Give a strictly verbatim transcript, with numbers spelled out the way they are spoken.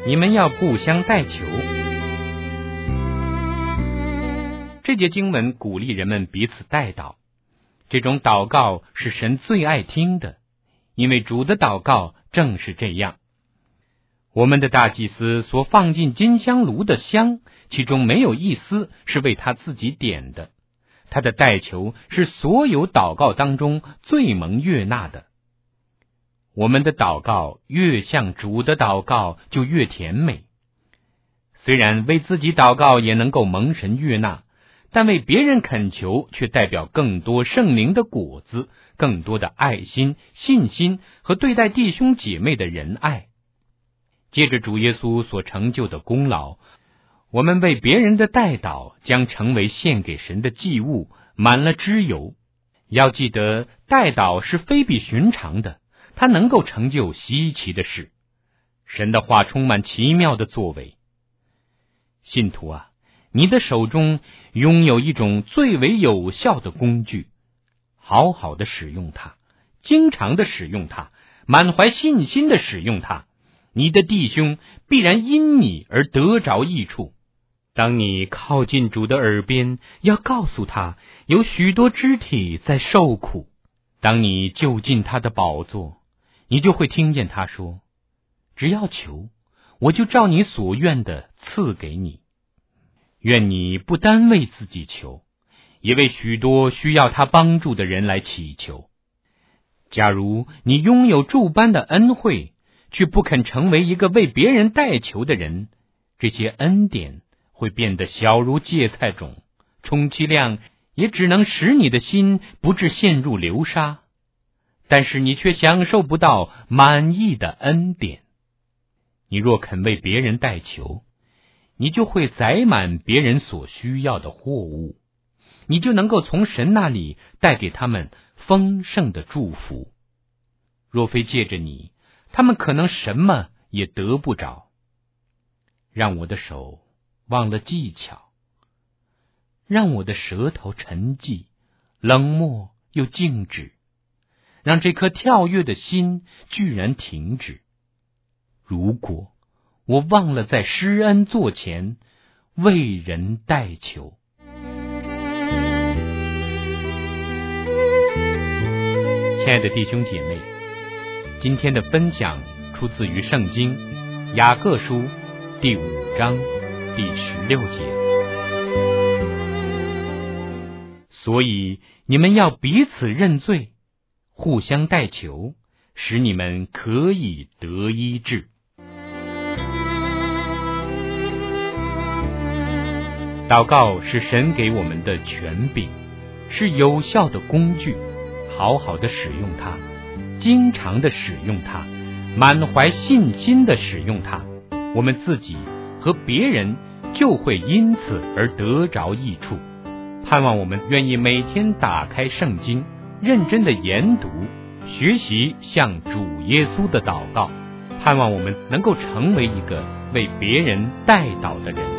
你们要互相代求。这节经文鼓励人们彼此代祷，这种祷告是神最爱听的，因为主的祷告正是这样。我们的大祭司所放进金香炉的香，其中没有一丝是为他自己点的，他的代求是所有祷告当中最蒙悦纳的。我们的祷告越像主的祷告，就越甜美。虽然为自己祷告也能够蒙神悦纳，但为别人恳求却代表更多圣灵的果子，更多的爱心、信心和对待弟兄姐妹的仁爱。借着主耶稣所成就的功劳，我们为别人的代祷将成为献给神的祭物，满了脂油。要记得，代祷是非比寻常的，它能够成就稀奇的事。神的话充满奇妙的作为。信徒啊，你的手中拥有一种最为有效的工具，好好的使用它，经常的使用它，满怀信心的使用它，你的弟兄必然因你而得着益处。当你靠近主的耳边，要告诉他有许多肢体在受苦。当你就近他的宝座，你就会听见他说，只要求，我就照你所愿的赐给你。愿你不单为自己求，也为许多需要他帮助的人来祈求。假如你拥有诸般的恩惠，却不肯成为一个为别人代求的人，这些恩典会变得小如芥菜种，充其量也只能使你的心不致陷入流沙，但是你却享受不到满意的恩典。你若肯为别人代求，你就会载满别人所需要的货物，你就能够从神那里带给他们丰盛的祝福。若非借着你，他们可能什么也得不着。让我的手忘了技巧，让我的舌头沉寂，冷漠又静止，让这颗跳跃的心居然停止。如果我忘了在施恩座前为人代求。亲爱的弟兄姐妹，今天的分享出自于圣经雅各书第五章第十六节。所以你们要彼此认罪，互相代求，使你们可以得医治。祷告是神给我们的权柄，是有效的工具，好好的使用它，经常的使用它，满怀信心的使用它，我们自己和别人就会因此而得着益处。盼望我们愿意每天打开圣经，认真的研读，学习向主耶稣的祷告，盼望我们能够成为一个为别人代祷的人。